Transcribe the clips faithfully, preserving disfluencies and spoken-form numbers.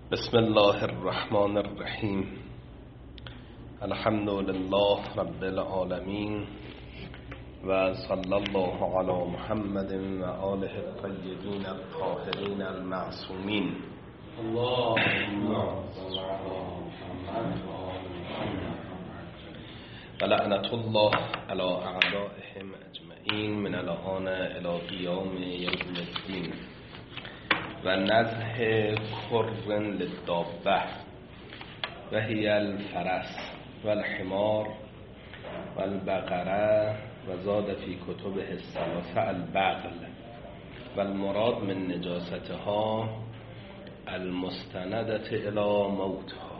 بسم الله الرحمن الرحیم. الحمد لله رب العالمین و صلی الله علی محمد و آله الطیبین الطاهرین المعصومین. اللهم صل علی محمد و آل محمد و لعنة الله علی اعدائهم اجمعین من الان الی قیام یوم الدین. و نزح کر للدابه و هی الفرس و الحمار و البقره و زاد فی کتبه الثلاثه البغل و المراد من نجاستها المستندة الی موتها.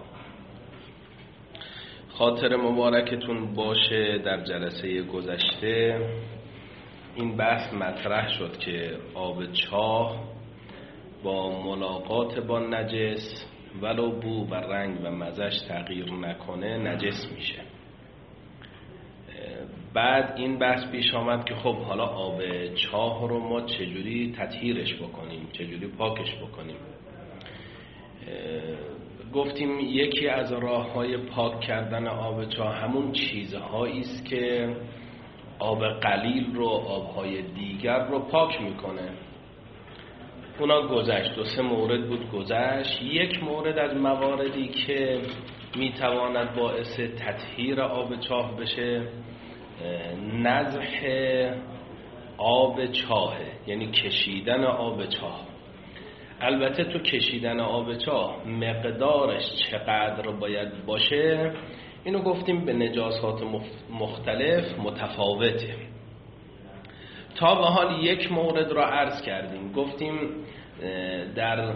خاطر مبارکتون باشه در جلسه گذشته این بحث مطرح شد که آب چاه با ملاقات با نجس ولو بو و رنگ و مزش تغییر نکنه نجس میشه. بعد این بحث پیش آمد که خب حالا آب چاه رو ما چجوری تطهیرش بکنیم، چجوری پاکش بکنیم. گفتیم یکی از راه‌های پاک کردن آب چاه همون چیزهایی است که آب قلیل رو، آب‌های دیگر رو پاک میکنه. اونا گذشت، دو سه مورد بود گذشت. یک مورد از مواردی که میتواند باعث تطهیر آب چاه بشه نزح آب چاهه، یعنی کشیدن آب چاه. البته تو کشیدن آب چاه مقدارش چقدر باید باشه اینو گفتیم به نجاسات مختلف متفاوته. تا به حال یک مورد را عرض کردیم، گفتیم در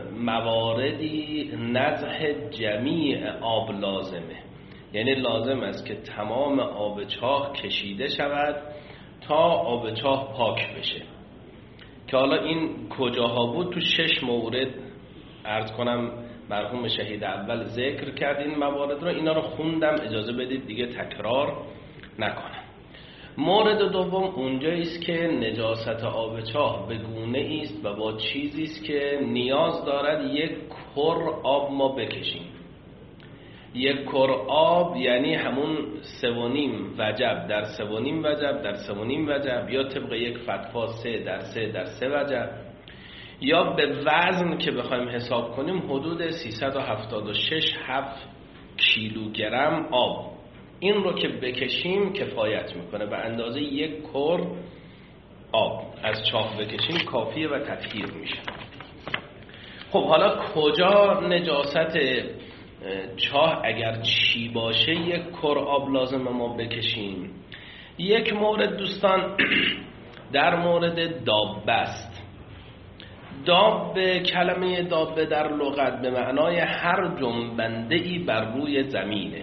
مواردی نزح جمیع آب لازمه، یعنی لازم است که تمام آب چاه کشیده شود تا آب چاه پاک بشه. که حالا این کجاها بود؟ تو شش مورد عرض کنم مرحوم شهید اول ذکر کرد این موارد رو، اینا رو خوندم، اجازه بدید دیگه تکرار نکنم. مورد دوم اونجایی است که نجاست آب چاه به گونه است و با چیزی است که نیاز دارد یک کر آب ما بکشیم. یک کر آب یعنی همون سه و نیم وجب در سه و نیم وجب در سه و نیم وجب، یا طبق یک فتوا سه در سه در سه وجب، یا به وزن که بخوایم حساب کنیم حدود سیصد و هفتاد و شش کیلوگرم آب. این رو که بکشیم کفایت میکنه، به اندازه یک کر آب از چاه بکشیم کافیه و تطهیر میشه. خب حالا کجا نجاست چاه اگر چی باشه یک کر آب لازم ما بکشیم؟ یک مورد دوستان در مورد دابه است. دابه، کلمه دابه در لغت به معنای هر جنبنده ای بر روی زمینه،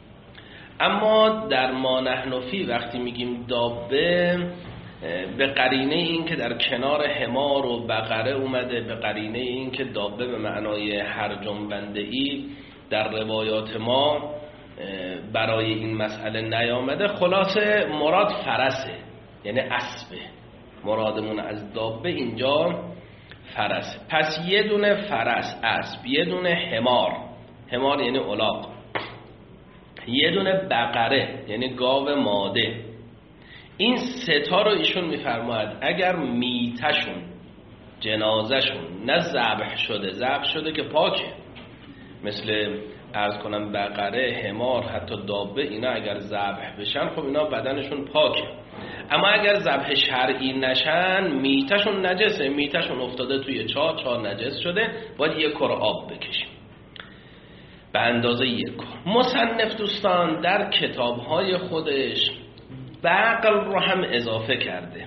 اما در ما نحن فی وقتی میگیم دابه به قرینه این که در کنار حمار و بقره اومده، به قرینه این که دابه به معنای هر جنبنده ای در روایات ما برای این مسئله نیامده. خلاصه مراد فرسه، یعنی اسبه. مرادمون از دابه اینجا فرسه. پس یه دونه فرس اسب، یه دونه حمار، حمار یعنی الاغ، یه دونه بقره یعنی گاو ماده. این سه تا رو ایشون میفرماید اگر میتشون، جنازشون نه ذبح شده، ذبح شده که پاکه، مثل عرض کنم بقره، حمار، حتی دابه، اینا اگر ذبح بشن خب اینا بدنشون پاکه. اما اگر ذبح شرعی نشن میتشون نجسه، میتشون افتاده توی چاه، چاه نجس شده، باید یک کر آب بکشیم به اندازه یک کر. مصنف دوستان در کتاب‌های خودش بقل رو هم اضافه کرده،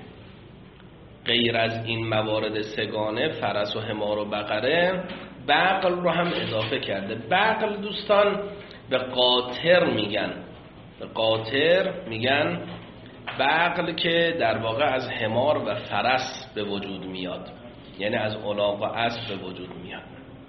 غیر از این موارد سگانه فرس و حمار و بقره بقل رو هم اضافه کرده. بقل دوستان به قاطر میگن، به قاطر میگن بقل که در واقع از حمار و فرس به وجود میاد، یعنی از الاغ و اسب به وجود میاد.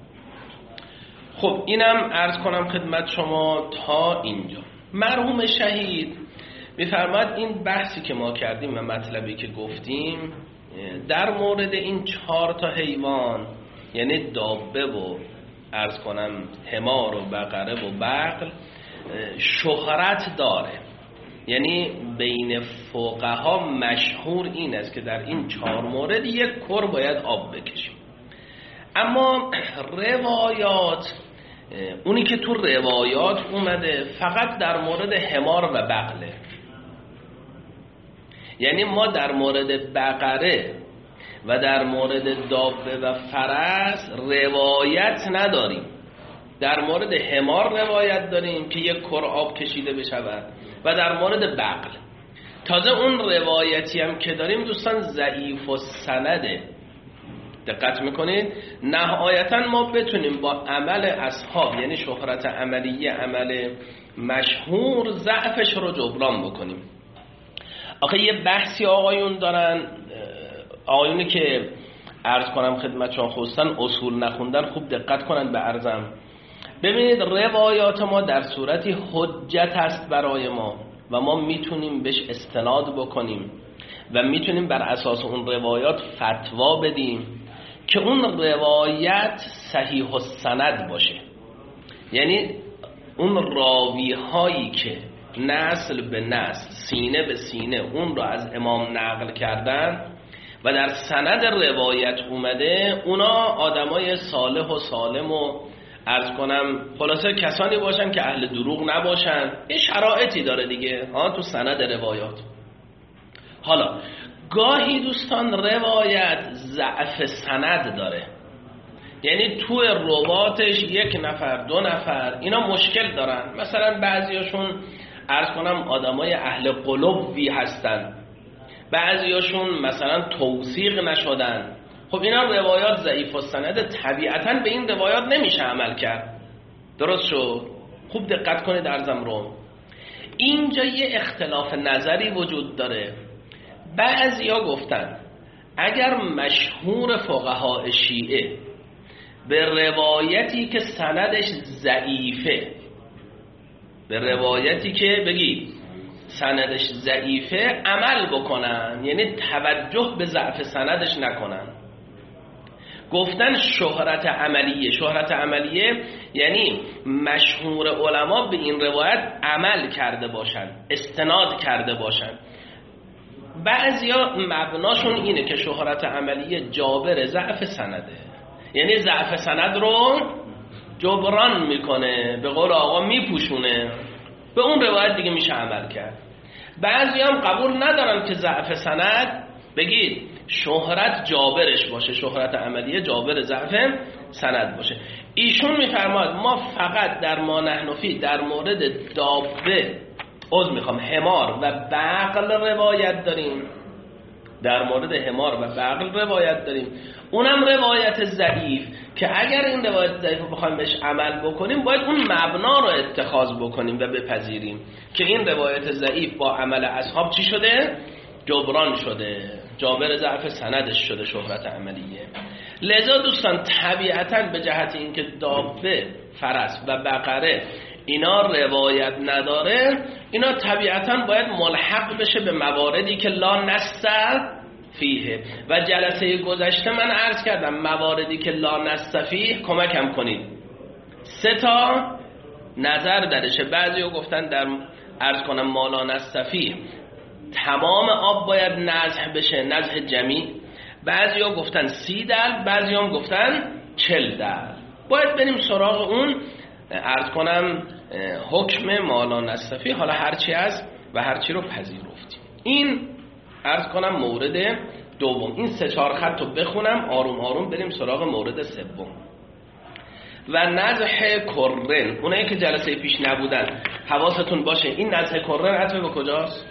خب اینم عرض کنم خدمت شما تا اینجا. مرحوم شهید میفرماد این بحثی که ما کردیم و مطلبی که گفتیم در مورد این چهار تا حیوان یعنی دابه و عرض کنم حمار و بقره و بقل شهرت داره، یعنی بین فقها مشهور این است که در این چهار مورد یک کر باید آب بکشیم. اما روایات، اونی که تو روایات اومده فقط در مورد حمار و بقله، یعنی ما در مورد بقره و در مورد دابه و فرس روایت نداریم. در مورد حمار روایت داریم که یک کر آب کشیده بشود و در مورد بقل. تازه اون روایتی هم که داریم دوستان ضعیف و سنده. دقت میکنید؟ نهایتا ما بتونیم با عمل اصحاب، یعنی شهرت عملیه، عمل مشهور، ضعفش رو جبران بکنیم. آخه یه بحثی آقایون دارن، آقایونی که عرض کنم خدمتشون خواستن اصول نخوندن خوب دقت کنن به عرضم. ببینید روایات ما در صورتی حجت است برای ما و ما میتونیم بهش استناد بکنیم و میتونیم بر اساس اون روایات فتوا بدیم که اون روایت صحیح السند باشه. یعنی اون راوی هایی که نسل به نسل، سینه به سینه اون رو از امام نقل کردن و در سند روایت اومده، اونا آدمای صالح و سالم و عرض کنم خلاصه کسانی باشن که اهل دروغ نباشن. این شرایطی داره دیگه ها تو سند روایات. حالا گاهی دوستان روایت ضعف سند داره، یعنی تو رواتش یک نفر دو نفر اینا مشکل دارن، مثلا بعضیاشون عرض کنم آدمای اهل قلوبی هستن، بعضیاشون مثلا توثیق نشدن. خب اینا روایات ضعیف السند، طبیعتاً به این روایات نمیشه عمل کرد. درست شد؟ خوب دقت کنید عرضم رو. اینجا یه اختلاف نظری وجود داره. بعضیا گفتن اگر مشهور فقهای شیعه به روایتی که سندش ضعیفه، به روایتی که بگید سندش ضعیفه عمل بکنن، یعنی توجه به ضعف سندش نکنن. گفتن شهرت عملیه. شهرت عملیه یعنی مشهور علما به این روایت عمل کرده باشن، استناد کرده باشن. بعضیا مبناشون اینه که شهرت عملیه جابر ضعف سنده، یعنی ضعف سند رو جبران میکنه، به قول آقا میپوشونه، به اون روایت دیگه میشه عمل کرد. بعضی هم قبول ندارن که ضعف سند بگید شهرت جابرش باشه، شهرت عملیه جابر ضعف سند باشه. ایشون میفرماد ما فقط در ما نحنفی در مورد دابه عذر میخوام حمار و بقل روایت داریم، در مورد حمار و بقل روایت داریم، اونم روایت ضعیف که اگر این روایت ضعیف رو بخوایم بهش عمل بکنیم باید اون مبنا رو اتخاذ بکنیم و بپذیریم که این روایت ضعیف با عمل اصحاب چی شده؟ جبران شده، جابر ضعف سندش شده شهرت عملیه. لذا دوستان طبیعتاً به جهت اینکه دابه، فرس و بقره اینا روایت نداره، اینا طبیعتاً باید ملحق بشه به مواردی که لا نص فیه. و جلسه گذشته من عرض کردم مواردی که لا نص فیه کمکم کنید، سه تا نظر درشه. بعضی‌ها گفتن در عرض کنم ما لا نص فیه تمام آب باید نزح بشه، نزح جمعی. بعضی‌ها گفتن سی در، بعضی‌ها گفتن چل در. باید بریم سراغ اون عرض کنم حکم ما لا نص فیه، حالا هرچی از و هرچی رو پذیرفتیم. این عرض کنم مورد دوم. این سه چهار خط رو بخونم آروم آروم بریم سراغ مورد سوم. و نزح کرن، اونایی که جلسه پیش نبودن حواستون باشه این نزح کرن عطف به کجاست؟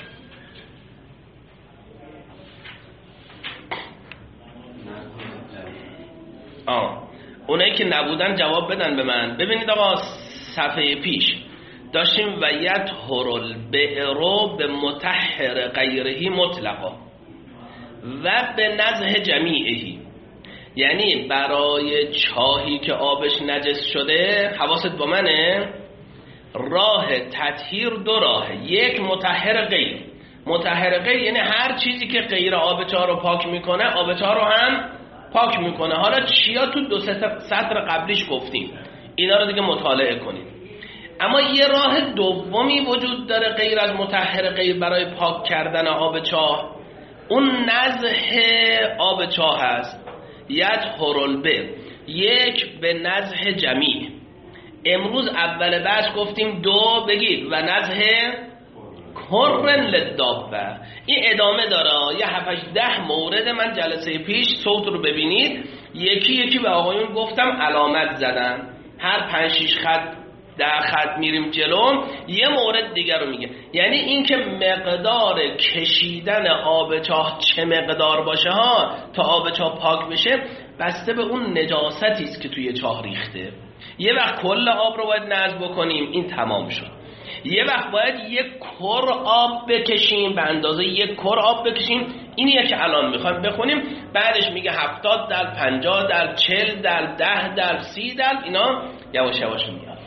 آه اونایی که نبودن جواب بدن به من. ببینید آقا صفحه پیش داشتیم و یطهر البئر به مطهر غیره مطلقا و به نزح جمیعه، یعنی برای چاهی که آبش نجس شده حواست با منه، راه تطهیر دو راه، یک مطهر غیر. مطهر غیر یعنی هر چیزی که غیر آب چاه رو پاک میکنه آب چاه رو هم پاک میکنه. حالا چیا تو دو سطر قبلیش گفتیم؟ اینا رو دیگه مطالعه کنید. اما یه راه دومی وجود داره غیر از مطهر غیر برای پاک کردن آب چاه، اون نزح آب چاه هست. یطهر البئر، یک به نزح جمیع. امروز اول بحث گفتیم دو بگید و نزح کرن للدابه. این ادامه داره، یه هفت ده مورد من جلسه پیش صوت رو ببینید یکی یکی به آقایون گفتم علامت زدن، هر پنج شیش خط ده خط میریم جلو یه مورد دیگر رو میگه. یعنی این که مقدار کشیدن آب چاه چه مقدار باشه ها تا آب چاه پاک بشه بسته به اون نجاستی است که توی چاه ریخته. یه وقت کل آب رو باید نزع بکنیم، این تمام شد. یه وقت باید یک کر آب بکشیم، به اندازه یک کر آب بکشیم، اینیه که الان میخوایم بخونیم. بعدش میگه هفتاد دل، پنجاه دل، چل دل، ده دل، سی دل، اینا یواش یواش میاد.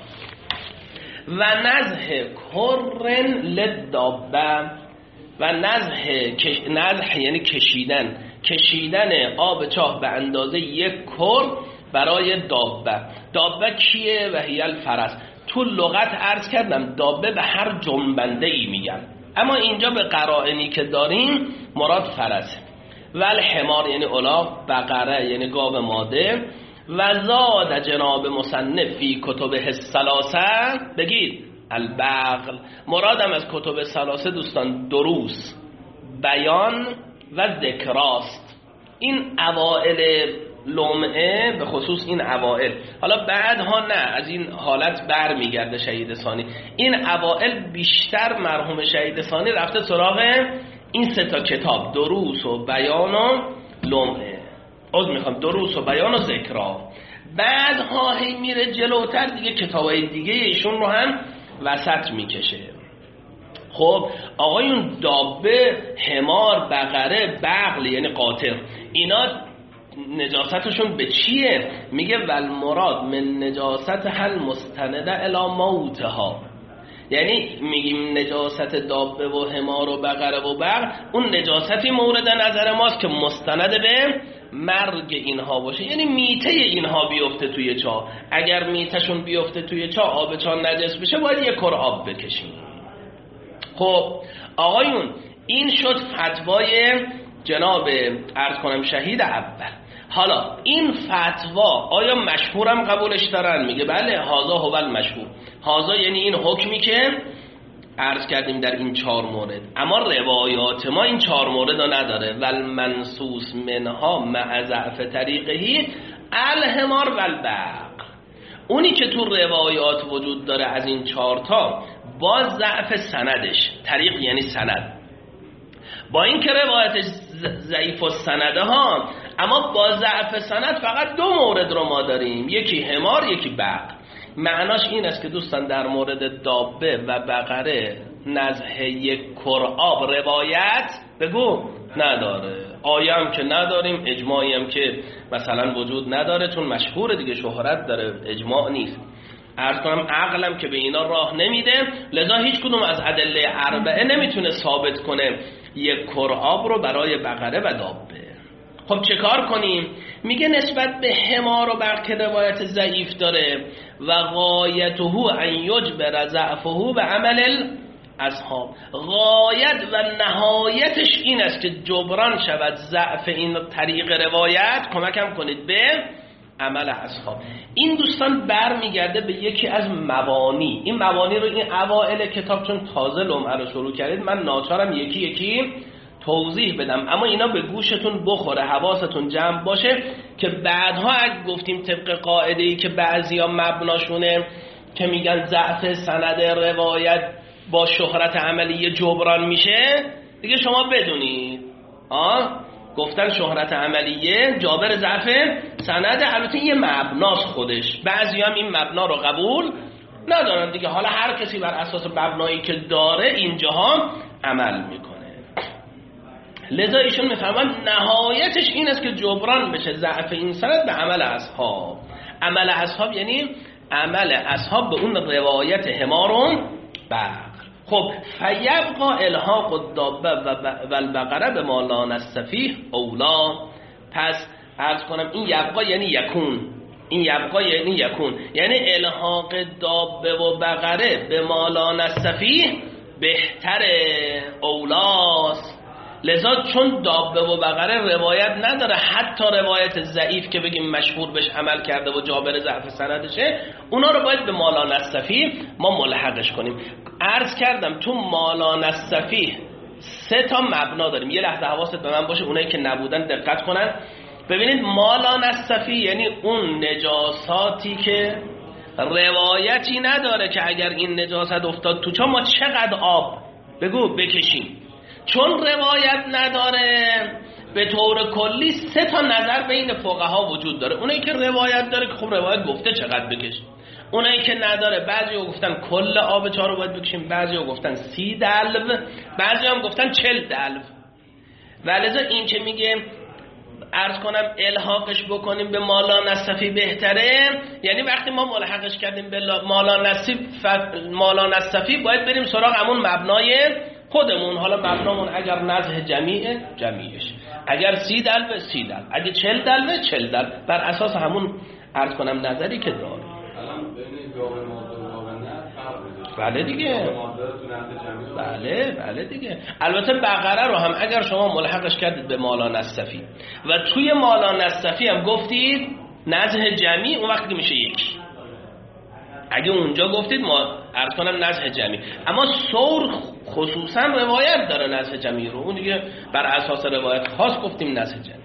و نزح کرن للدابه، و نزح نزح یعنی کشیدن کشیدن آب چاه به اندازه یک کر برای دابه. دابه کیه؟ و هی الفرس. تو لغت عرض کردم دابه به هر جنبنده ای میگن، اما اینجا به قرائنی که داریم مراد فرس. و الحمار یعنی الاغ، بقره یعنی گاو ماده. و زاد جناب مصنف فی کتب الثلاثه بگید البغل. مرادم از کتب الثلاثه دوستان دروس، بیان و ذکراست. این اوائل لمعه، به خصوص این اوائل، حالا بعدها نه، از این حالت بر میگرده شهید ثانی. این اوائل بیشتر مرحوم شهید ثانی رفته سراغ این سه تا کتاب، دروس و بیان و لمعه. از میخوام دروس و بیان و ذکرا. بعدها هی میره جلوتر دیگه کتابای دیگه ایشون رو هم وسط میکشه. خب آقایون دابه، حمار، بقره، بغل یعنی قاطر، اینا نجاستشون به چیه؟ میگه والمراد من نجاست هل مستنده الی موتها. یعنی میگیم نجاست دابه و حمار و بقره و بغل اون نجاستی مورد نظر ماست که مستند به مرگ اینها باشه، یعنی میته اینها بیفته توی چاه. اگر میتشون بیفته توی چاه، آب چاه نجس بشه، باید یک کر آب بکشیم. خب آقایون این شد فتوای جناب عرض کنم شهید اول. حالا این فتوا آیا مشهورم قبولش دارن؟ میگه بله، هازا هو المشهور. هازا یعنی این حکمی که عرض کردیم در این چهار مورد، اما روایات ما این چهار مورد رو نداره. والمنصوص منها مع ضعف طریقهی الحمار والبغل. اونی که تو روایات وجود داره از این چهار تا با ضعف سندش، طریق یعنی سند، با این که روایتش ضعیف و سنده ها، اما با ضعف سند فقط دو مورد رو ما داریم، یکی حمار یکی بغل. معناش این است که دوستان در مورد دابه و بقره نزح یک کر آب روایت بگو نداره. آیه هم که نداریم، اجماعی هم که مثلا وجود نداره، چون مشهور دیگه، شهرت داره، اجماع نیست. عرض کنم عقلم که به اینا راه نمیده، لذا هیچ کدوم از ادله اربعه نمیتونه ثابت کنه یک کر آب رو برای بقره و دابه. خب چه کار کنیم؟ میگه نسبت به حمار و بغل که روایت ضعیف داره و غایته ان یجبر ضعفه به عمل الاصحاب. غایت و نهایتش این است که جبران شود ضعف این طریق روایت، کمکم کنید به عمل اصحاب. این دوستان بر میگرده به یکی از مبانی. این مبانی رو این اوائل کتاب چون تازه لمعه رو شروع کردید من ناچارم یکی یکی توضیح بدم، اما اینا به گوشتون بخوره، حواستون جمع باشه که بعدها اگه گفتیم طبق قاعده‌ای که بعضیا مبناشونه که میگن ضعف سند روایت با شهرت عملی جبران میشه، دیگه شما بدونید آه گفتن شهرت عملیه جابر ضعف سند، البته یه مبناست خودش، بعضی هم این مبنا رو قبول ندارن دیگه. حالا هر کسی بر اساس مبنایی که داره اینجاها عمل میکنه. لذا ایشون میفهمن نهایتش این است که جبران بشه ضعف این سند به عمل اصحاب. عمل اصحاب یعنی عمل اصحاب به اون روایت حمار و بغل. خب فیبقا الحاق الدابه و البقره به ما لا نستفیه اولا. پس عرض کنم این یبقا یعنی یکون، این یبقا یعنی یکون، یعنی الحاق دابه و بقره به مالا نصفی بهتره، اولاست. لذا چون دابه و بقره روایت نداره، حتی روایت ضعیف که بگیم مشهور بهش عمل کرده و جابر ضعف سندشه، اونا رو باید به مالا نصفی ما ملحقش کنیم. عرض کردم تو مالا نصفی سه تا مبنا داریم، یه لحظه حواست به من باشه، اونایی که نبودن دقت کنن. ببینید مالا نصفی یعنی اون نجاساتی که روایتی نداره که اگر این نجاست افتاد تو چا ما چقدر آب بگو بکشیم. چون روایت نداره به طور کلی سه تا نظر بین فقها وجود داره. اونایی که روایت داره که خب روایت گفته چقدر بکش، اونایی که نداره بعضی‌ها گفتن کل آب چا رو باید بکشیم، بعضی‌ها گفتن سی دلو، بعضی‌ها هم گفتن چل دلو. ولذا این که میگه عرض کنم الحاقش بکنیم به مالا نصفی بهتره، یعنی وقتی ما ملحقش کردیم به مالا نصفی مالا نصفی باید بریم سراغ همون مبنای خودمون. حالا مبنامون اگر نزه جمیعه جمیعش، اگر سی دلو سی دلو، اگه چل دلو چل دلو، بر اساس همون عرض کنم نظری که داره. الان بین گاو ماده و گاو نه فرق میده. بله دیگه، بله بله دیگه. البته بقره رو هم اگر شما ملحقش کردید به مالا نصفی و توی مالا نصفی هم گفتید نزه جمعی، اون وقت میشه یکی. اگه اونجا گفتید ما عرض کنم نزه جمعی، اما سور خصوصا روایت داره نزه جمعی رو، اون دیگه بر اساس روایت خاص گفتیم نزه جمعی.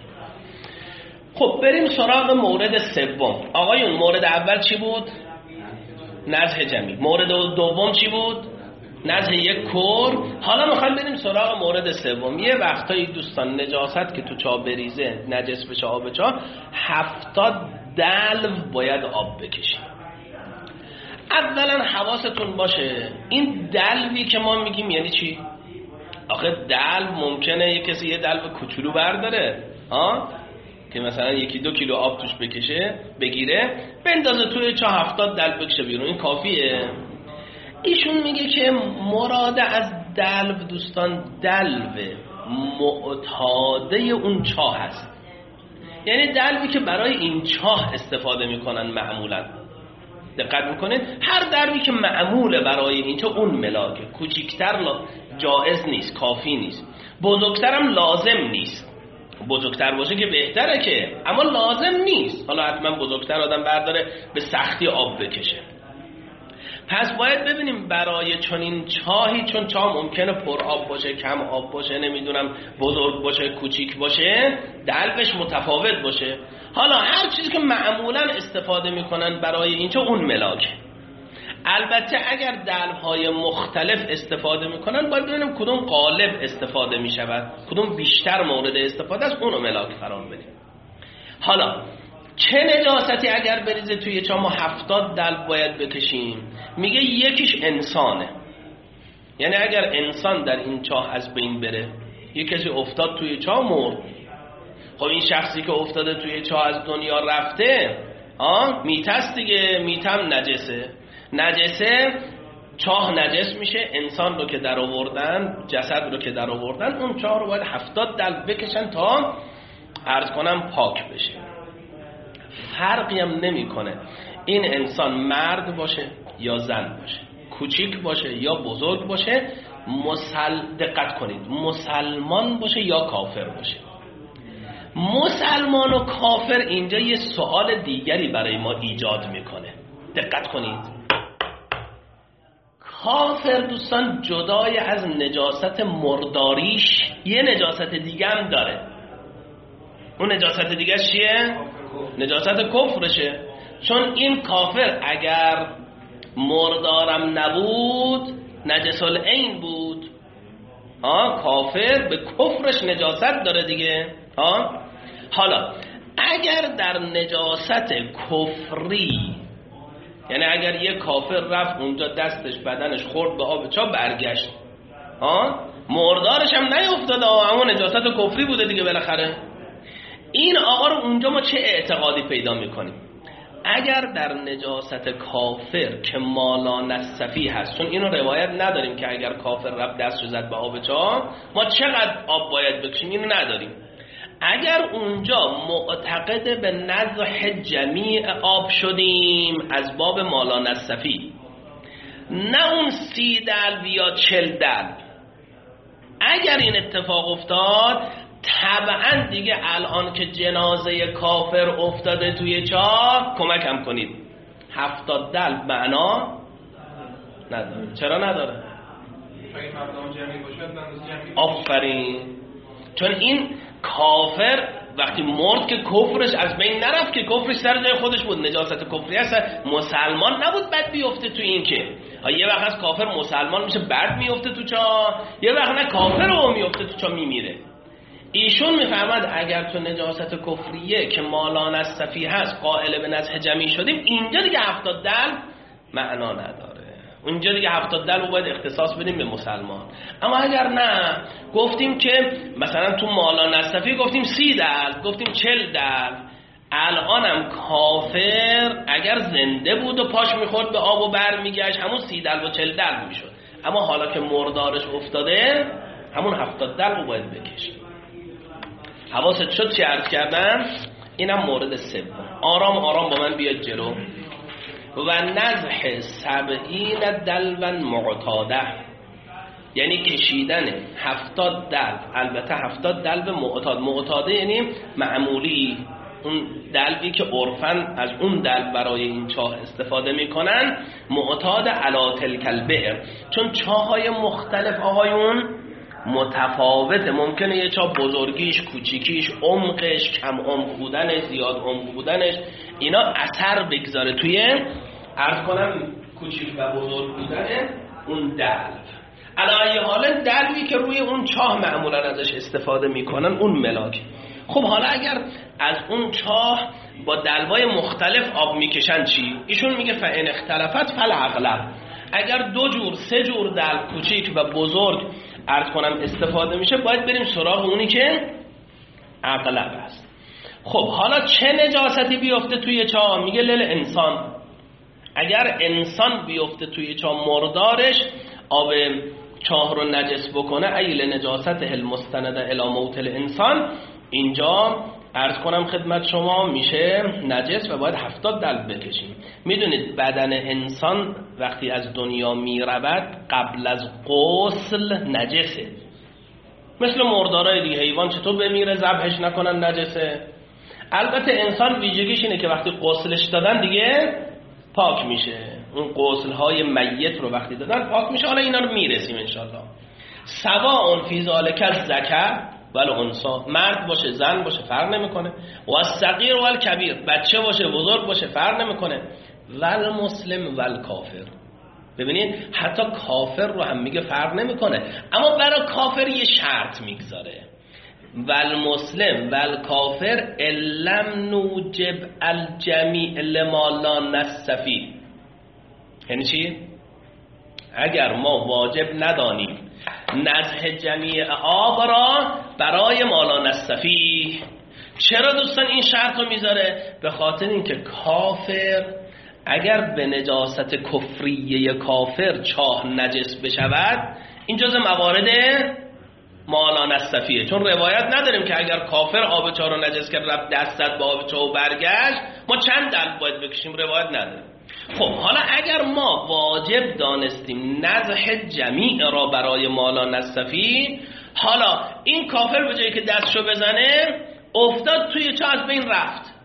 خب بریم سراغ مورد سوم. آقایون مورد اول چی بود؟ نزه جمعی. مورد دوم چی بود؟ نزه یک کور. حالا میخوایم بریم سراغ مورد سوم. یه وقتایی دوستان نجاست که تو چا بریزه، نجس بشه آب چا، هفتاد دلو باید آب بکشیم. اولا حواستون باشه این دلوی که ما میگیم یعنی چی؟ آخه دلو ممکنه یه کسی یه دلو کوچولو برداره ها که مثلا یکی دو کیلو آب توش بکشه بگیره بندازه توی چا هفتاد دلو بکشه بیرون، این کافیه؟ ایشون میگه که مراد از دلو دوستان دلو معتاده اون چاه هست، یعنی دلوی که برای این چاه استفاده میکنن معمولا. دقت میکنید هر دلوی که معموله برای این چاه اون ملاکه. کوچیکتر جائز نیست، کافی نیست، بزرگترم لازم نیست. بزرگتر باشه که بهتره که، اما لازم نیست. حالا حتما بزرگتر آدم برداره به سختی آب بکشه. پس باید ببینیم برای چنین چاهی، چون چاه ممکنه پر آب باشه، کم آب باشه، نمیدونم بزرگ باشه، کوچیک باشه، دلوش متفاوت باشه. حالا هر چیزی که معمولا استفاده میکنن برای این چاه اون ملاکه. البته اگر دلوهای مختلف استفاده میکنن باید ببینیم کدوم غالب استفاده میشود، کدوم بیشتر مورد استفاده است، اونو ملاک قرار بدیم. حالا چه نجاستی اگر بریزه توی چاه ما هفتاد دلو باید بکشیم؟ میگه یکیش انسانه، یعنی اگر انسان در این چاه از بین بره، یک کسی افتاد توی چاه مرد، خب این شخصی که افتاده توی چاه از دنیا رفته، آه میتست دیگه، میتم نجسه، نجسه چاه نجس میشه. انسان رو که در آوردن، جسد رو که در آوردن، اون چاه رو باید هفتاد دلو بکشن تا عرض کنم پاک بشه. فرقی هم نمی کنه این انسان مرد باشه یا زن باشه، کوچیک باشه یا بزرگ باشه، مسل... دقت کنید مسلمان باشه یا کافر باشه. مسلمان و کافر اینجا یه سوال دیگری برای ما ایجاد میکنه. دقت کنید کافر دوستان جدای از نجاست مرداریش یه نجاست دیگه هم داره. اون نجاست دیگه چیه؟ نجاست کفرشه. چون این کافر اگر مردارم نبود نجس العین بود. ها کافر به کفرش نجاست داره دیگه. ها حالا اگر در نجاست کفری، یعنی اگر یه کافر رفت اونجا دستش بدنش خورد به آب چاه برگشت، ها مردارش هم نیفتاده، اما نجاست کفری بوده دیگه بالاخره. این آقا رو اونجا ما چه اعتقادی پیدا میکنیم؟ اگر در نجاست کافر که مالا نصفی هست، چون اینو روایت نداریم که اگر کافر رفت دستش زد به آب چاه ما چقدر آب باید بکشیم، اینو نداریم. اگر اونجا معتقد به نزح جمیع آب شدیم از باب مالا نصفی، نه اون سی دلو یا چل دلو، اگر این اتفاق افتاد طبعا دیگه الان که جنازه کافر افتاده توی چاه کمکم کنید، هفتاد دلو معنا نداره. چرا نداره؟ آفرین، چون این کافر وقتی مرد که کفرش از بین نرفت، که کفرش سر جای خودش بود، نجاست کفری هست، مسلمان نبود بعد بیفته تو این. که یه وقت از کافر مسلمان میشه بعد میفته تو چاه، یه وقت نه کافر رو میفته تو چاه میمیره. ایشون میفهمد اگر تو نجاست کفریه که مالا نصفی هست قائل به نزح جمی شدیم، اینجا دیگه هفتاد دلو معنا نداره، اونجا دیگه هفتاد دلو باید اختصاص بدیم به مسلمان. اما اگر نه گفتیم که مثلا تو مالا نصفی گفتیم سی دلو، گفتیم چل دلو، الانم کافر اگر زنده بود و پاش میخورد به آب و بر میگشت همون سی دلو و چل دلو میشد، اما حالا که مردارش افتاده همون هفتاد دلو باید بکشیم. حواست شد چی عرض کردم؟ اینم مورد سوم. آرام آرام با من بیاد جلو. و نزح سبعین دلو معتاده، یعنی کشیدن هفتاد دلو، البته هفتاد دلو معتاد. معتاده یعنی معمولی، اون دلوی که عرفاً از اون دلو برای این چاه استفاده میکنن، معتاد علی تلک البئر، چون چاهای مختلف آقایون متفاوته. ممکنه یه چاه بزرگیش، کوچیکیش، عمقش، کم عمق بودنش، زیاد عمق بودنش، اینا اثر بگذاره توی عرض کنم کوچیک و بزرگ بودن اون دلو. علی ای حال دلوی که روی اون چاه معمولا ازش استفاده میکنن اون ملاک. خب حالا اگر از اون چاه با دلوای مختلف آب میکشن چی؟ ایشون میگه فإن اختلفت فالاغلب، اگر دو جور سه جور دلو کوچیک و بزرگ عرض کنم استفاده میشه، باید بریم سراغ اونی که اغلب است. خب حالا چه نجاستی بیفته توی چاه؟ میگه لیل انسان، اگر انسان بیفته توی چاه مردارش آب چاه رو نجس بکنه، ایل نجاست المستنده الی موت الانسان، اینجا عرض کنم خدمت شما میشه نجس و باید هفتاد دلو بکشیم. میدونید بدن انسان وقتی از دنیا میرود قبل از غسل نجسه، مثل مردارای دیگه. حیوان چطور بمیره ذبحش نکنن نجسه؟ البته انسان ویژگیش اینه که وقتی غسلش دادن دیگه پاک میشه، اون غسل های میت رو وقتی دادن پاک میشه. حالا اینا رو میرسیم انشالله. سواء فی ذلک الذکر والانثی، مرد باشه زن باشه فرق نمیکنه، و الصغیر والکبیر، بچه باشه بزرگ باشه فرق نمیکنه، والمسلم والکافر. ببینید حتی کافر رو هم میگه فرق نمیکنه، اما برای کافر یه شرط میگذاره، والمسلم والکافر الم نوجب الجمیع لما لا نصفی. یعنی چی؟ اگر ما واجب ندانیم نزح جمیع آب را برای مالا نصفی. چرا دوستان این شرط رو میذاره؟ به خاطر اینکه کافر اگر به نجاست کفریه کافر چاه نجس بشود، این جز موارد مالا نصفیه. چون روایت نداریم که اگر کافر آب چاه رو نجس کرد رفت دستت با آب چاه و برگشت ما چند دلو باید بکشیم، روایت نداریم. خب حالا اگر ما واجب دانستیم نزح جمیع را برای مالا نصفی، حالا این کافر به جایی که دستشو بزنه افتاد توی چاه از بین رفت،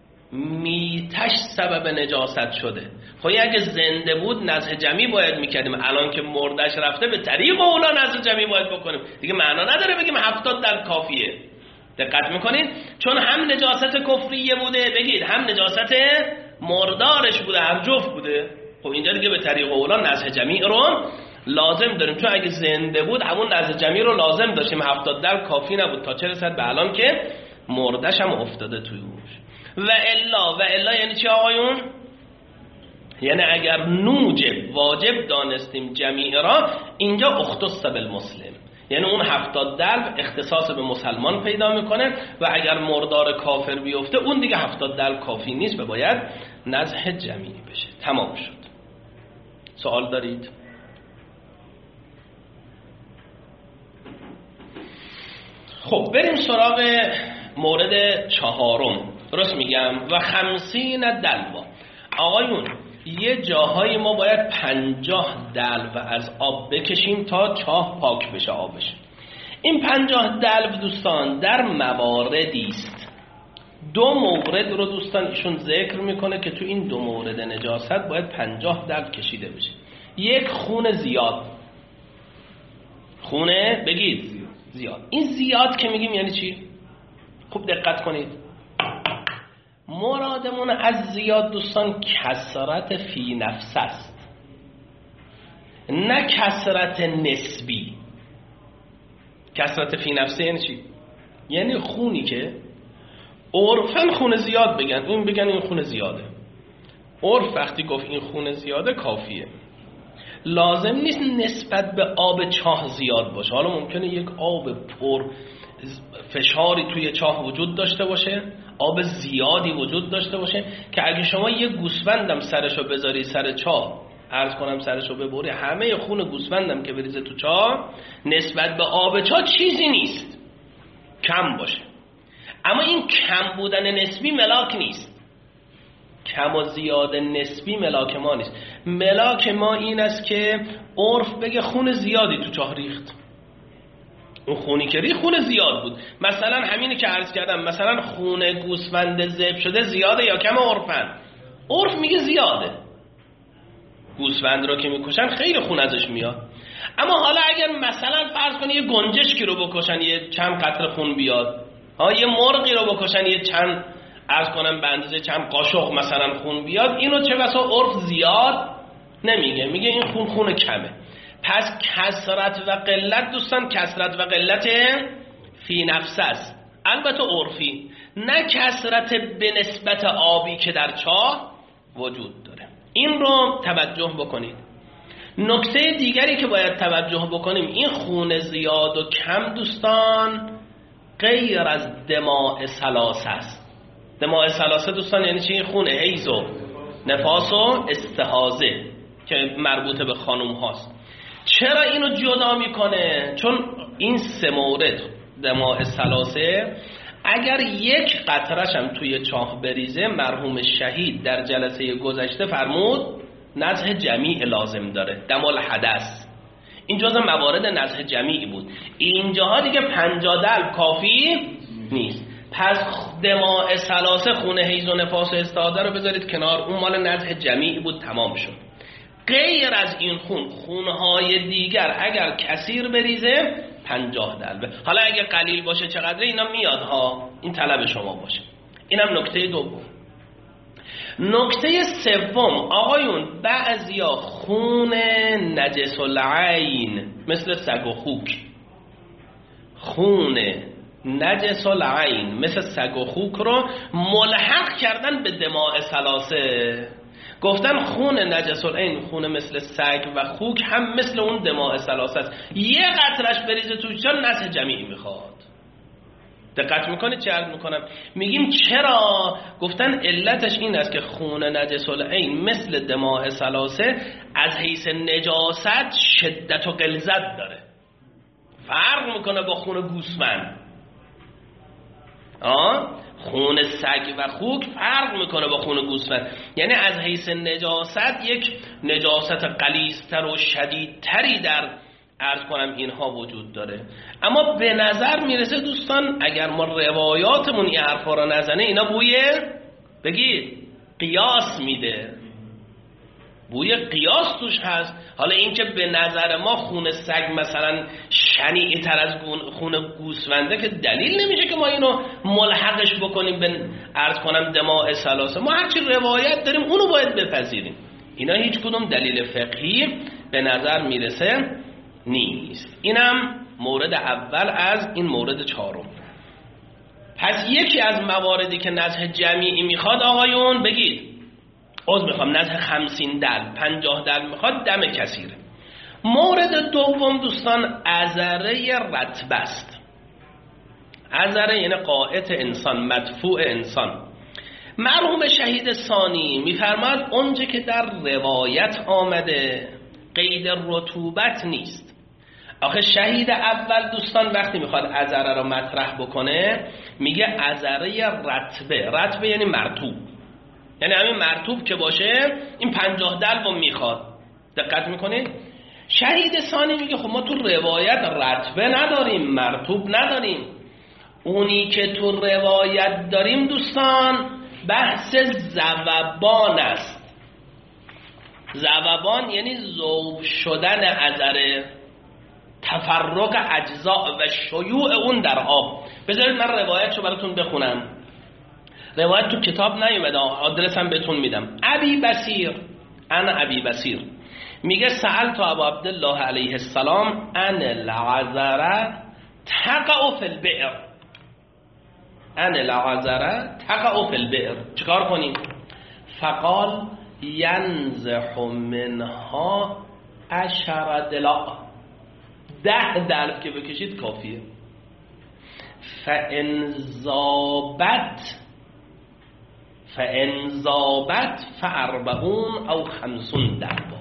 میتش سبب نجاست شده. خب اگه زنده بود نزح جمیع باید میکردیم، الان که مردش رفته به طریق اولا نزح جمیع باید بکنیم دیگه. معنا نداره بگیم هفتاد در کافیه. دقت میکنید؟ چون هم نجاست کفریه بوده بگید، هم نجاست مردارش بوده، هم جفت بوده. خب اینجا دیگه به طریق اولا نزح جمیع رو لازم داریم، چون اگه زنده بود همون نزح جمیع رو لازم داشتیم، هفتاد در کافی نبود تا چه رسد به الان که مردش هم افتاده توی اوش. و الا و الا یعنی چی آقایون؟ یعنی اگر نوجب واجب دانستیم جمیع را، اینجا اختص بالمسلم، یعنی اون هفتاد دلو اختصاص به مسلمان پیدا میکنه و اگر مردار کافر بیفته اون دیگه هفتاد دلو کافی نیست و باید نزح جمیعی بشه. تمام شد. سوال دارید؟ خب بریم سراغ مورد چهارم درست میگم و خمسین دلوا. آقایون یه جاهایی ما باید پنجاه دلو از آب بکشیم تا چاه پاک بشه آبش. این پنجاه دلو دوستان در مواردی است، دو مورد رو دوستان ایشون ذکر میکنه که تو این دو مورد نجاست باید پنجاه دلو کشیده بشه. یک خون زیاد، خونه بگید زیاد. این زیاد که میگیم یعنی چی؟ خوب دقت کنید. مرادمون از زیاد دوستان کثرت فی نفس است، نه کثرت نسبی. کثرت فی نفسه یعنی چی؟ یعنی خونی که عرفاً خون زیاد بگن، این بگن این خون زیاده. عرف وقتی گفت این خون زیاده کافیه، لازم نیست نسبت به آب چاه زیاد باشه. حالا ممکنه یک آب پر فشاری توی چاه وجود داشته باشه، آب زیادی وجود داشته باشه که اگه شما یک گوسفندم سرشو بذاری سر چاه، عرض کنم سرشو ببری، همه خون گوسفندم که بریزه تو چاه نسبت به آب چاه چیزی نیست، کم باشه. اما این کم بودن نسبی ملاک نیست، کم و زیاد نسبی ملاک ما نیست. ملاک ما این است که عرف بگه خون زیادی تو چاه ریخت، اون خونی که ریخت خون زیاد بود. مثلا همینی که عرض کردم، مثلا خون گوسفند ذبح شده زیاده یا کم عرفن؟ عرف میگه زیاده. گوسفند رو که میکشن خیلی خون ازش میاد. اما حالا اگر مثلا فرض کنی یه گنجشکی رو بکشن یه چند قطره خون بیاد، ها یه مرغی رو بکشن یه چند عرض کنم به اندازه چند قاشق مثلا خون بیاد، اینو چه بسا عرف زیاد نمیگه، میگه این خون خون کمه. پس کثرت و قلت دوستان کثرت و قلت فی نفس است، البته عرفی، نه کثرت به نسبت آبی که در چاه وجود داره. این رو توجه بکنید. نکته دیگری که باید توجه بکنیم، این خون زیاد و کم دوستان غیر از دماء ثلاثه است. دماء ثلاثه دوستان یعنی چی؟ خون حیض و نفاس و استحاضه که مربوط به خانم هاست. چرا اینو جدا میکنه؟ چون این سه مورد دماء ثلاثه اگر یک قطرش هم توی چاه بریزه، مرحوم شهید در جلسه گذشته فرمود نزح جمیع لازم داره، دم الحدث. این جزء موارد نزح جمیعی بود. اینجاها دیگه پنجاه دلو کافی نیست. پس دماء ثلاثه خون حیض و نفاس و استحاضه رو بذارید کنار، اون مال نزح جمیعی بود، تمام شد. غیر از این خون، خونهای دیگر اگر کثیر بریزه پنجاه دلو. حالا اگر قلیل باشه چقدر اینا میاد ها، این طلب شما باشه. اینم نکته دوم. نکته سوم آقایون، بعضیا خون نجس العین مثل سگ و خوک، خون نجس العین مثل سگ و خوک رو ملحق کردن به دماء ثلاثه، گفتن خون نجس العین خون مثل سگ و خوک هم مثل اون دماء ثلاثه است، یه قطرش بریزه توش چون نزح جمیعی میخواد. دقت میکنید چه عرض میکنم؟ میگیم چرا؟ گفتن علتش این است که خون نجس العین مثل دماء ثلاثه از حیث نجاست شدت و غلظت داره، فرق میکنه با خون گوسفند. آه خون سگ و خوک فرق میکنه با خون گوسفند، یعنی از حیث نجاست یک نجاست غلیظتر و شدیدتری در عرض کنم اینها وجود داره. اما به نظر میرسه دوستان اگر ما روایاتمون این حرفا را نزنه، اینا بوی بگید قیاس میده، بوی قیاس توش هست. حالا این که به نظر ما خون سگ مثلا شنیع تر از خون گوسفنده که دلیل نمیشه که ما اینو ملحقش بکنیم به عرض کنم دماء ثلاثه. ما هرچی روایت داریم اونو باید بپذیریم. اینا هیچ کدوم دلیل فقهی به نظر میرسه نیست. اینم مورد اول از این مورد چهارم. پس یکی از مواردی که نزح جمیعی میخواد آقایون بگید، عوض میخوام نزح خمسین دلو پنجاه دلو میخواد، دم کثیره. مورد دوم دوستان عذره رطبه است. عذره یعنی قائط انسان، مدفوع انسان. مرحوم شهید ثانی میفرماد اونجا که در روایت آمده قید رطوبت نیست، آخه شهید اول دوستان وقتی میخواد عذره رو مطرح بکنه میگه عذره رتبه. رتبه یعنی مرطوب، یعنی همین مرطوب که باشه این پنجاه دلو میخواد. دقت میکنید؟ شهید ثانی میگه خب ما تو روایت رتبه نداریم، مرطوب نداریم، اونی که تو روایت داریم دوستان بحث ذوبان است. ذوبان یعنی ذوب شدن عذره، تفرق اجزاء و شیوع اون در آب. بذارید من روایتشو براتون بخونم. روایت تو کتاب نیومده، آدرس هم بهتون میدم. ابی بصیر، انا ابی بصیر میگه سألت ابو عبدالله علیه السلام ان العذره تقع فی البئر. ان العذره تقع فی البئر، چیکار کنیم؟ فقال ینزح منها عشر دلاء. ده دلو که بکشید کافیه. فان ذابت فان ذابت فاربعون او خمسون دلو.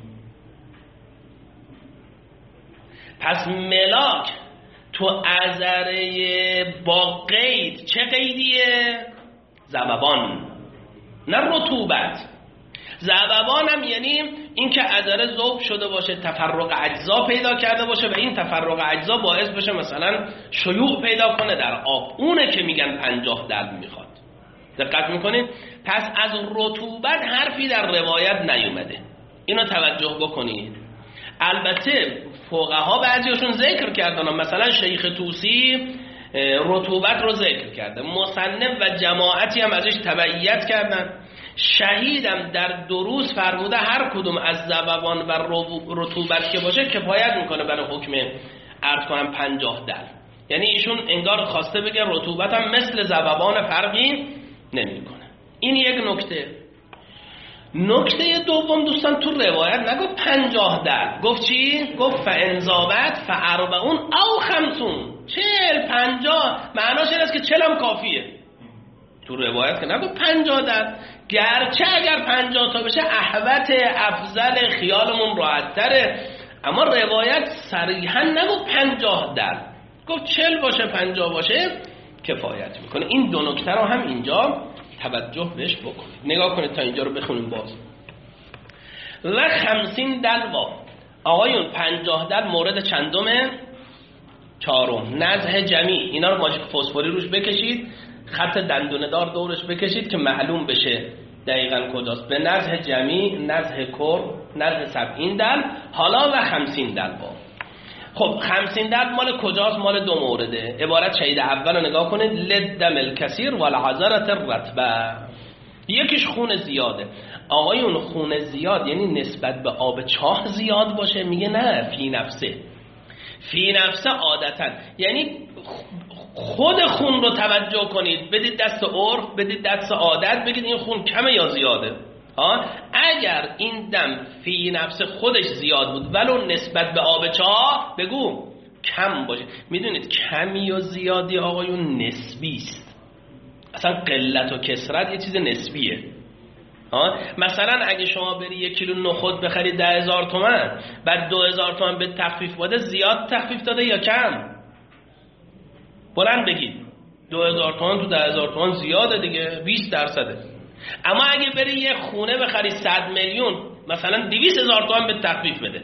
پس ملاک تو عذره با قید، چه قیدیه؟ ذوبان، نه رطوبت. ذوبان هم یعنی این که عذره ذوب شده باشه، تفرق اجزا پیدا کرده باشه و این تفرق اجزا باعث بشه مثلا شیوع پیدا کنه در آب، اونه که میگن پنجاه دلو میخواد. دقت میکنید؟ پس از رطوبت حرفی در روایت نیومده، اینو توجه بکنید. البته فقها بعضیشون ذکر کردن، مثلا شیخ طوسی رطوبت رو ذکر کرده، مصنف و جماعتی هم ازش تبعیت کردن. شهیدم در دروس فرموده هر کدوم از ذوبان و رطوبت که باشه کفایت میکنه برای حکم عرض کنم پنجاه دلو. یعنی ایشون انگار خواسته بگه رطوبت هم مثل ذوبان فرقی نمیکنه. این یک نکته. نکته دوم دوستان تو روایت نگفت پنجاه دلو، گفت چی؟ گفت فان ذابت فاربعون او خمسون. چل، پنجاه، معناش این است که چل هم کافیه. تو روایت که نگفت پنجاه دلو، گرچه اگر پنجاه تا بشه احوط افضل، خیالمون راحت تره، اما روایت صریحا نگفت پنجاه دلو، گفت چل باشه پنجاه باشه کفایت میکنه. این دو نکته رو هم اینجا توجه بهش بکنید. نگاه کنید تا اینجا رو بخونیم باز. و خمسین دلو، آقایون پنجاه دلو مورد چندمه؟ چهارم. نزح جمی، اینا رو ماژیک فسفوری روش بکشید، خط دندونه دار دورش بکشید که معلوم بشه دقیقاً کجاست. به نزح جمی، نزح کر، نزح سبعین دلو، حالا و خمسین دلو. خب خمسین دلو مال کجاست؟ مال دو مورده. عبارت شهید اول رو نگاه کنید، لدم الکثیر و العذرة الرطبه. یکیش خون زیاده. آقایون خون زیاد یعنی نسبت به آب چاه زیاد باشه؟ میگه نه، فی نفسه. فی نفسه عادتا یعنی خود خون رو توجه کنید، بدید دست عرف، بدید دست عادت، بگید این خون کمه یا زیاده. ها؟ اگر این دم فی نفس خودش زیاد بود ولو نسبت به آب چاه بگو کم باشه. میدونید کمی و زیادی آقایون نسبی است. اصلا قلت و کثرت یه چیز نسبیه. ها؟ مثلا اگه شما بری یک کیلو نخود بخری ده هزار تومن، بعد دو هزار تومن به تخفیف بده، زیاد تخفیف داده یا کم؟ بلند بگید. دو هزار تومن تو ده هزار تومن زیاده دیگه، بیست درصده. اما اگه بری یه خونه بخری صد میلیون، مثلا دویست هزار تومن به تخفیف بده،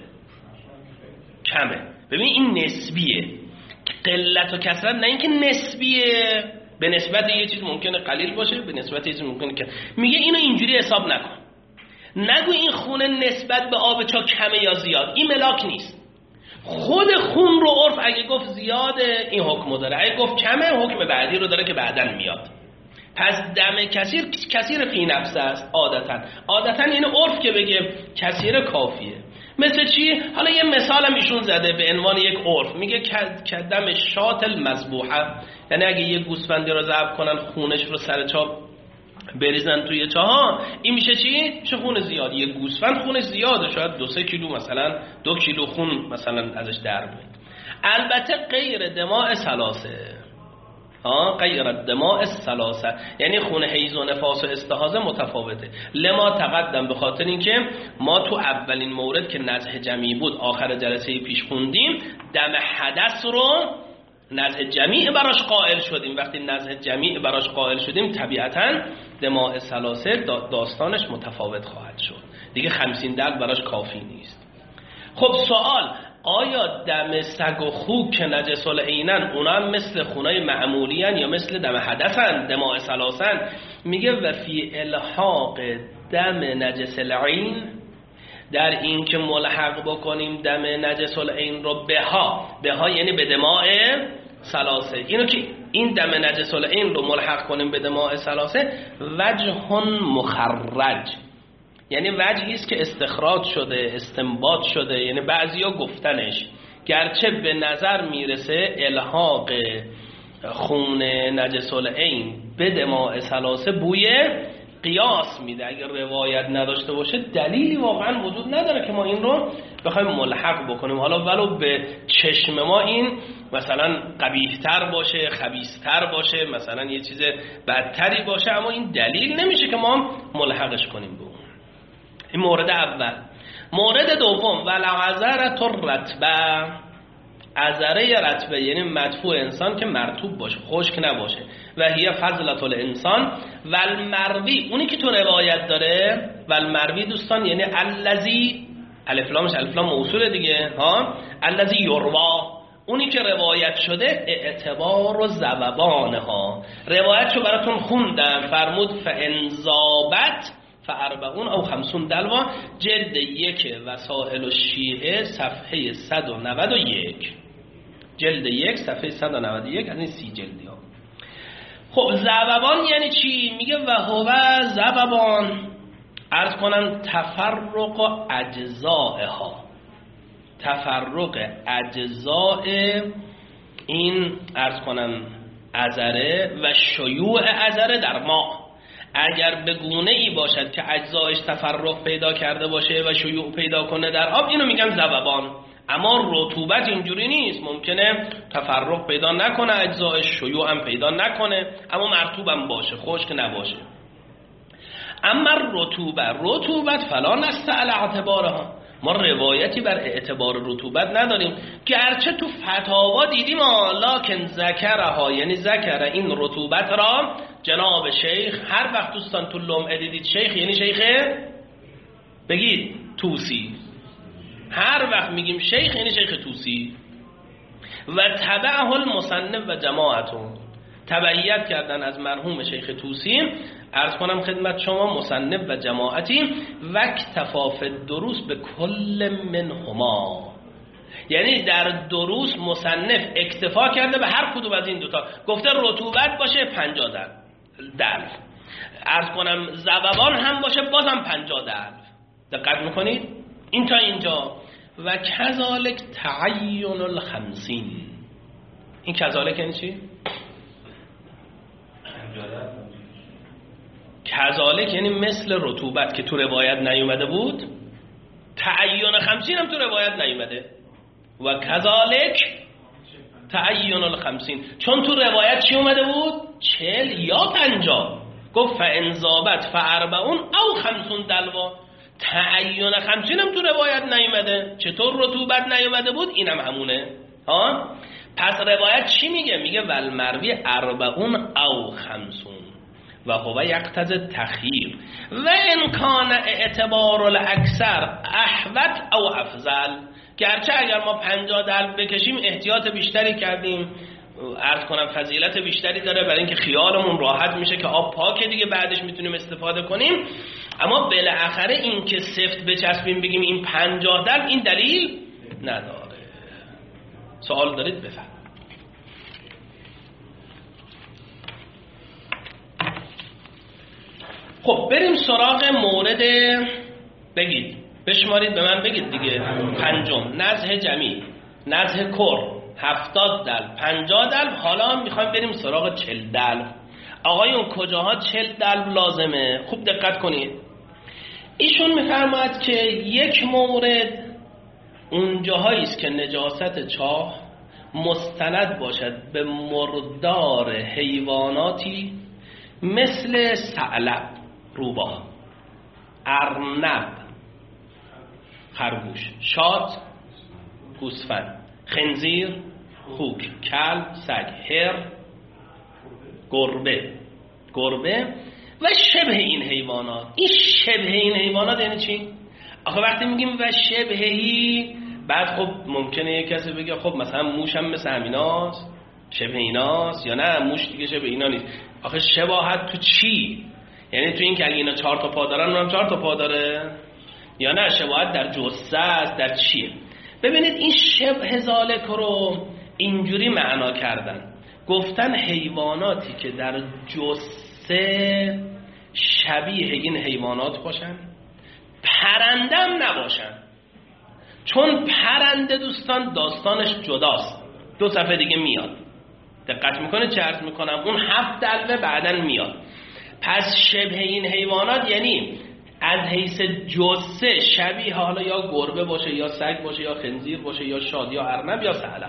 کمه. ببین این نسبیه. قلت و کثرت نه اینکه نسبیه، به نسبت یه چیز ممکنه قلیل باشه، به نسبت یه چیز ممکنه که. میگه اینو اینجوری حساب نکن. نگو این خونه نسبت به آب چاه کمه یا زیاد، این ملاک نیست. خود خون رو عرف اگه گفت زیاده این حکم داره، اگه گفت کمه حکم بعدی رو داره که بعدن میاد. پس دم کثیر کثیر فی نفس است عادتا. عادتا این عرف که بگه کثیر کافیه. مثل چی؟ حالا یه مثال هم ایشون زده به عنوان یک عرف، میگه کدم شات المذبوحه، یعنی اگه یه گوسفندی رو ذبح کنن خونش رو سر چاه بریزن توی چاه، این میشه چی؟ میشه خون زیاد. یه گوسفند خونش زیاده، شاید دو سه کیلو مثلا دو کیلو خون مثلا ازش در بیاد. البته غیر دماء ثلاثه. ها غیر الدماء الثلاثه، یعنی خون حیض و نفاس و استحاضه متفاوته. لما تقدم، به خاطر اینکه ما تو اولین مورد که نزح جمعی بود آخر جلسه پیش خوندیم، دم حدث رو نزح جمیع براش قائل شدیم. وقتی نزح جمیع براش قائل شدیم طبیعتاً دماء ثلاثه داستانش متفاوت خواهد شد دیگه، خمسین دلو براش کافی نیست. خب سوال، آیا دم سگ و خوک که نجس العینن اونا هم مثل خونای معمولی هن یا مثل دم حدثن دماء ثلاثن؟ میگه و فی الحاق دم نجس العین، در این که ملحق بکنیم دم نجس العین رو بها، بها یعنی به دماء ثلاثه، اینو که این دم نجس العین رو ملحق کنیم به دماء ثلاثه، وجه مخرج، یعنی وجهی است که استخراج شده، استنباط شده، یعنی بعضیا گفتنش گرچه به نظر میرسه الحاق خون نجس العین به دماء ثلاثه بوی قیاس میده، اگر روایت نداشته باشه دلیلی واقعا وجود نداره که ما این رو بخوایم ملحق بکنیم. حالا ولو به چشم ما این مثلا قبیح‌تر باشه، خبیث‌تر باشه، مثلا یه چیز بدتری باشه، اما این دلیل نمیشه که ما ملحقش کنیم به اون. این مورد اول. مورد دوم، والعذرة الرطبه، عذره رطبه یعنی مدفوع انسان که مرطوب باشه، خشک نباشه، و هی فضلة الانسان. والمروی، اونی که تو روایت داره، والمروی دوستان یعنی الذی، الف لامش الف لام موصوله دیگه ها، الذی یروا، اونی که روایت شده، اعتبار و ذوبان ها، روایتشو براتون خوندم، فرمود فانذابت فاربعون او خمسون دلوا، جلد یک وسائل الشیعه صفحه صد و نود و یک، جلد یک صفحه صد و نود و یک از این سی جلدی ها. خب ذوبان یعنی چی؟ میگه و هو ذوبان، عرض کنم تفرق اجزائها، تفرق اجزاء این عرض کنم عذره و شیوع عذره در ما، اگر به گونه ای باشد که اجزایش تفرق پیدا کرده باشه و شیوع پیدا کنه در آب، اینو میگن ذوبان. اما رطوبت اینجوری نیست، ممکنه تفرق پیدا نکنه اجزایش، شیوع هم پیدا نکنه، اما مرطوب هم باشه، خشک نباشه. اما رطوبت، رطوبت فلا نستعل اعتبارها، ما روایتی بر اعتبار رطوبت نداریم، گرچه تو فتاوا دیدیم لکن ذکرها، یعنی ذکر این رطوبت را جناب شیخ. هر وقت دوستان تو لمعه دیدید شیخ یعنی شیخ بگید توسی، هر وقت میگیم شیخ یعنی شیخ توسی. و تبعه المصنف و جماعتون، تبعیت کردن از مرحوم شیخ توسی، عرض کنم خدمت شما مصنف و جماعتی، و اکتفاف دروس به کل منهما، یعنی در دروس مصنف اکتفا کرده به هر کدوم از این دوتا، گفته رطوبت باشه پنجاه دلو، عرض کنم ذوبان هم باشه بازم پنجاه دلو. دقت میکنید؟ این تا اینجا. و کذالک تعین الخمسین، این کذالک یعنی چی؟ کذالک یعنی مثل رطوبت که تو روایت نیومده بود، تعین خمسین هم تو روایت نیومده. و کذالک تعین الخمسین، چون تو روایت چی اومده بود؟ چل یا پنجاه. گفت فانذابت فاربعون او خمسون دلوا، تعین خمسین هم تو روایت نیومده. چطور رطوبت نیومده بود؟ اینم هم همونه ها. پس روایت چی میگه؟ میگه والمروی اربعون او خمسون و هو یقتضی تخییر و ان کان اعتبار الاکثر احوط او افضل، گرچه اگر ما پنجاه دلو بکشیم احتیاط بیشتری کردیم، عرض کنم فضیلت بیشتری داره برای اینکه خیالمون راحت میشه که آب پاکه دیگه بعدش میتونیم استفاده کنیم، اما بالاخره این که سفت بچسبیم بگیم این پنجاه دلو این دلیل نداره. سوال دارید بفرمایید. خب بریم سراغ مورد، بگید بشمارید به من بگید دیگه. پنجم نزح جمیع، نزح کر هفتاد دلو، پنجاه دلو. حالا میخوایم بریم سراغ چل دلو. آقایون کجاها چل دلو لازمه؟ خوب دقت کنید. ایشون میفرماید که یک مورد اون جاهایی است که نجاست چاه مستند باشد به مردار حیواناتی مثل ثعلب روباه، ارنب خرگوش، شات گوسفند، خنزیر خوک، کلب سگ، هر گربه گربه و شبه این حیوانات. این شبه این حیوانات یعنی چی؟ آخه وقتی میگیم و شبهی، بعد خب ممکنه یک کسی بگه خب مثلا موش هم مثل همیناست، شبه ایناست، یا نه موش دیگه شبه اینا نیست. آخه شباهت تو چی؟ یعنی تو این که اگه اینا چهار تا پا دارن اونم چهار تا پا داره، یا نه شباهت در جثه است، در چیه؟ ببینید این شبه ذالک رو اینجوری معنا کردن، گفتن حیواناتی که در جثه شبیه این حیوانات باشن، پرندم نباشن. چون پرنده دوستان داستانش جداست، دو صفحه دیگه میاد، دقت میکنه چه عرض میکنم، اون هفت دلوه بعدن میاد. پس شبه این حیوانات یعنی از حیث جثه شبیه حالا یا گربه باشه یا سگ باشه یا خنزیر باشه یا شاد یا ارنب یا ثعلب،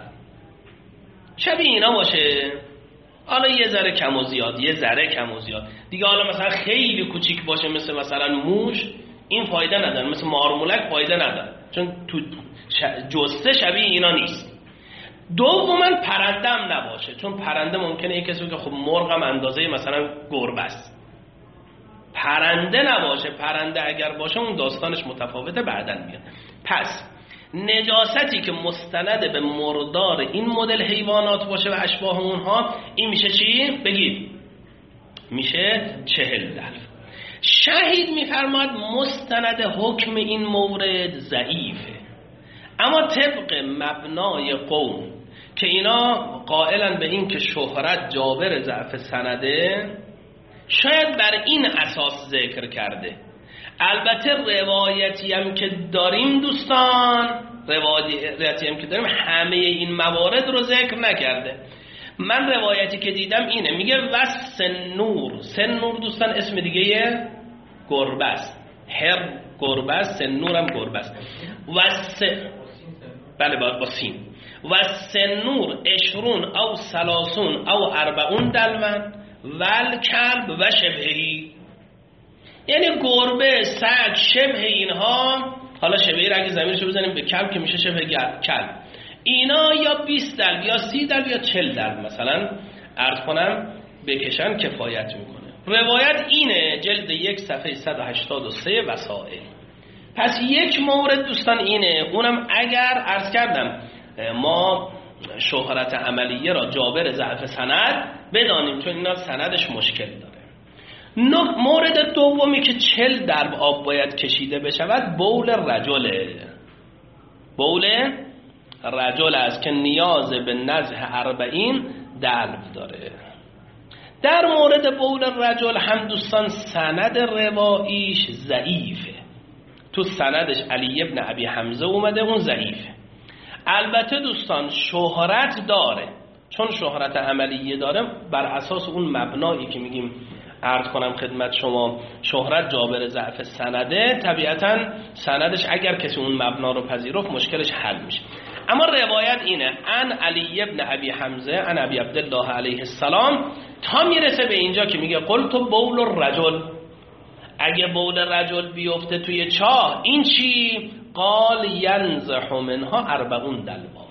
شبیه اینا باشه. حالا یه ذره کم و زیاد، یه ذره کم و زیاد دیگه. حالا مثلا خیلی کوچیک باشه مثل مثلا موش، این فایده نداره، مثل مارمولک فایده نداره، چون تو جثه شبیه اینا نیست. دوما پرنده هم نباشه، چون پرنده ممکنه یک کسی که خب مرغم اندازه مثلا گربه است، پرنده نباشه. پرنده اگر باشه اون داستانش متفاوته، بعدن میاد. پس نجاستی که مستند به مردار این مدل حیوانات باشه و اشباه اونها، این میشه چی؟ بگید میشه چهل دلو. شهید میفرماد مستند حکم این مورد ضعیفه، اما طبق مبنای قوم که اینا قائلن به این که شهرت جابر ضعف سنده، شاید بر این اساس ذکر کرده. البته روایتی هم که داریم دوستان، روایتی هم که داریم همه این موارد رو ذکر نکرده. من روایتی که دیدم اینه، میگه و سنور. سنور دوستان اسم دیگه گربه است، هر گربه است، سنور هم گربه است. و س... بله با سین. و سنور اشرون او سلاسون او اربعون دلون ول کلب و شبهی، یعنی گربه، سگ، شبه اینها. حالا شبهی را اگه زمیرشو بزنیم به کلب که میشه شبه کلب، اینا یا بیست دلو یا سی دلو یا چهل دلو مثلا عرض کنم بکشن کفایت میکنه. روایت اینه، جلد یک صفحه صد و هشتاد و سه وسائل. پس یک مورد دوستان اینه، اونم اگر عرض کردم ما شهرت عملیه را جابر ضعف سند بدانیم، چون اینا سندش مشکل داره. مورد دومی که چل درب آب باید کشیده بشود بول رجله. بول رجل است که نیاز به نزح اربعین دلو داره. در مورد بول رجل هم دوستان سند رواییش ضعیفه، تو سندش علی ابن ابی حمزه اومده، اون ضعیفه. البته دوستان شهرت داره، چون شهرت عملیه داره، بر اساس اون مبنایی که میگیم عرض کنم خدمت شما شهرت جابر ضعف سنده، طبیعتا سندش اگر کسی اون مبنا رو پذیرفت مشکلش حل میشه. اما روایت اینه ان علی ابن ابی حمزه ان ابی عبدالله علیه السلام، تا میرسه به اینجا که میگه قلت بول الرجل، اگه بول رجل بیفته توی چاه این چی؟ قال ینزح منها اربعون دلوا.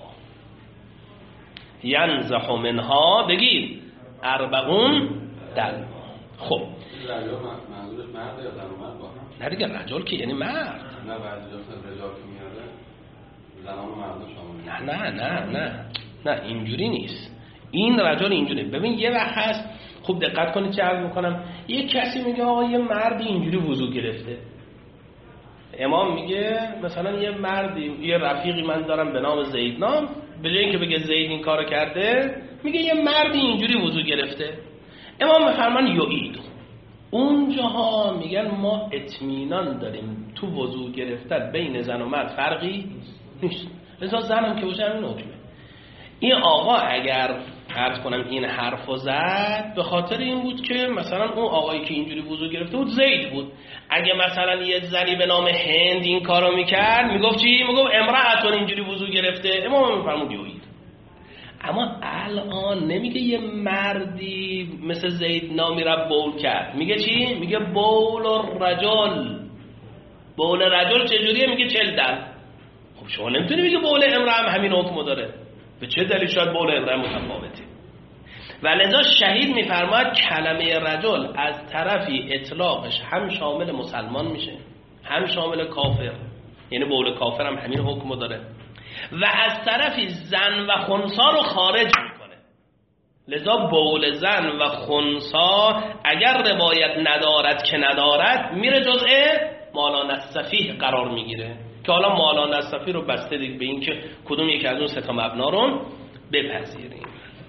ینزح منها بگید اربعون دلوا. خب منظورش مرد یا زن و مرد با هم؟ نه دیگه رجل که یعنی مرد. نه بعضی جاست رجال که میاره زنان و مرد شامل. نه نه نه نه نه اینجوری نیست. این رجل اینجوری. ببین یه وقت هست، خوب دقت کنید چه عرض میکنم، یه کسی میگه آقا یه مردی اینجوری وضو گرفته، امام میگه مثلا یه مردی، یه رفیقی من دارم به نام زید نام، به جای اینکه بگه زید این کارو کرده میگه یه مردی اینجوری وضو گرفته، امام میفرمان یعید. اونجاها میگن ما اطمینان داریم تو وضو گرفتن بین زن و مرد فرقی نیست، لذا زنم که باشه همین حکمه. این آقا اگر عرض کنم این حرفو زد به خاطر این بود که مثلا اون آقایی که اینجوری وضو گرفته بود زید بود. اگه مثلا یه زنی به نام هند این کارو میکرد میگفت چی؟ میگفت امرأتون اینجوری وضو گرفته، امام میفرمود یعید. اما الان نمیگه یه مردی مثل زید نامی را بول کرد، میگه چی؟ میگه بول الرجل. بول رجل چجوریه؟ میگه چل دل. خب شما نمیتونی میگه بول امرأه هم همین حکم داره. به چه دلیل شاید بول امرأه متفاوته؟ ولذا شهید میفرماید کلمه رجل از طرفی اطلاقش هم شامل مسلمان میشه هم شامل کافر، یعنی بول کافر هم همین حکم داره، و از طرفی زن و خنثی رو خارج میکنه. لذا بول زن و خنثی اگر روایت ندارد که ندارد میره جزء مالا نصفیه قرار میگیره، که حالا مالا نصفی رو بسته دیگه به این که کدوم یکی از اون سه تا مبنا رو بپذیریم.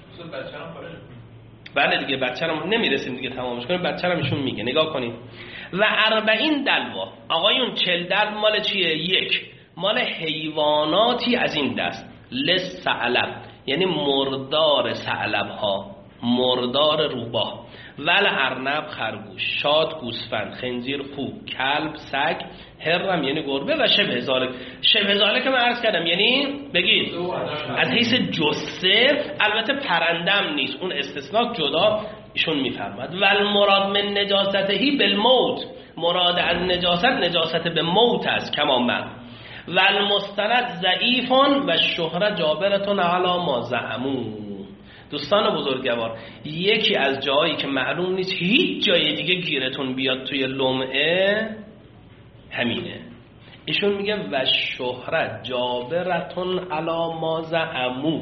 بله دیگه بچه رو نمیرسیم دیگه تمامش کنیم، بچه رو ایشون میگه نگاه کنید. و اربعین دلوا، آقایون چل دل مال چیه؟ یک، مال حیواناتی از این دست، لس ثعلب یعنی مردار ثعلب ها، مردار روباه، ول ارنب خرگوش، شاد گوسفند، خنزیر خوک، کلب سگ، هرم یعنی گربه، و شبه ذالک. شبه ذالک که من عرض کردم یعنی بگید از حیث جثه، البته پرندم نیست، اون استثناء جدا ایشون میفرماد. ول مراد من نجاستهی بالموت، مراد از نجاست نجاست به موت است، کما من. ول مستند ضعیفون و شهره جابرتون علی ما زعمون. دوستان بزرگوار، یکی از جایی که معلوم نیست هیچ جای دیگه گیرتون بیاد توی لمعه همینه. ایشون میگه و شهره جابرتون علی ما زعمون.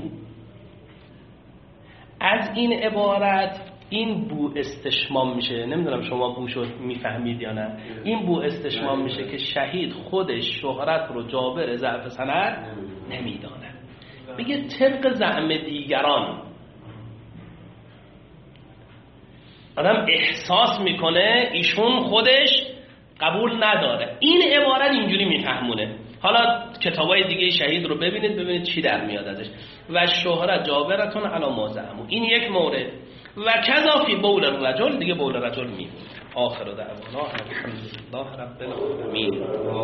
از این عبارت این بو استشمام میشه، نمیدونم شما بوشو میفهمید یا نه، این بو استشمام میشه که شهید خودش شهرت رو جابر ضعف سند نمیدانه، بگه طبق زعم دیگران. آدم احساس میکنه ایشون خودش قبول نداره. این عبارت اینجوری میفهمونه. حالا کتابای دیگه شهید رو ببینید ببینید چی در میاد ازش. و شهرت جابرتون علی ما زعمون، این یک مورد. و کذا فی بول الرجل، دیگه بول الرجل می آخر دعوانا الحمدلله رب العالمین.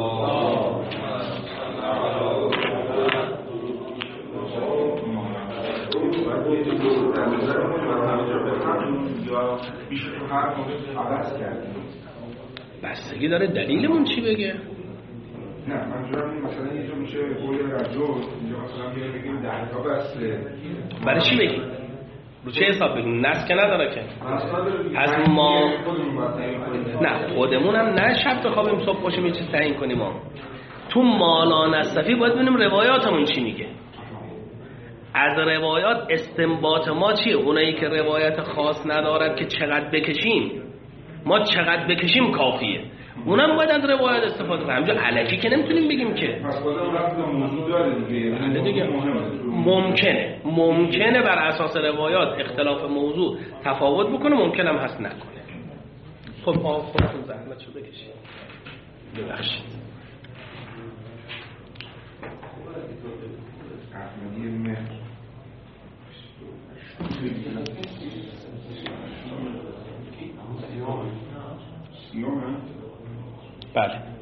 بستگی داره دلیلمون چی بگه. نه منظورم مثلا یه جا میشه بول رجل، اینجا مثلا بگیم ده تا بسته، برای چی بگیم؟ رو چه حساب بگیم؟ نص که نداره که. از ما نه خودمون هم نه شب بخوابیم صبح باشیم یه چیز تعیین کنیم. ما تو مالا نصفی باید ببینیم روایاتمون چی میگه. از روایات استنباط ما چیه؟ اونایی که روایت خاص ندارد که چقدر بکشیم، ما چقدر بکشیم کافیه. اونم باید از روایت استفاده کنیم. همینجا الکی که نمیتونیم بگیم که. پس بازم رفت به موضوع داره دیگه. دیگه ممکنه ممکنه بر اساس روایات اختلاف موضوع تفاوت بکنه، ممکنه هم هست نکنه. خب آقا خودتون زحمتشو بکشید. ببخشید. احمدی مهر سیومه؟ بله.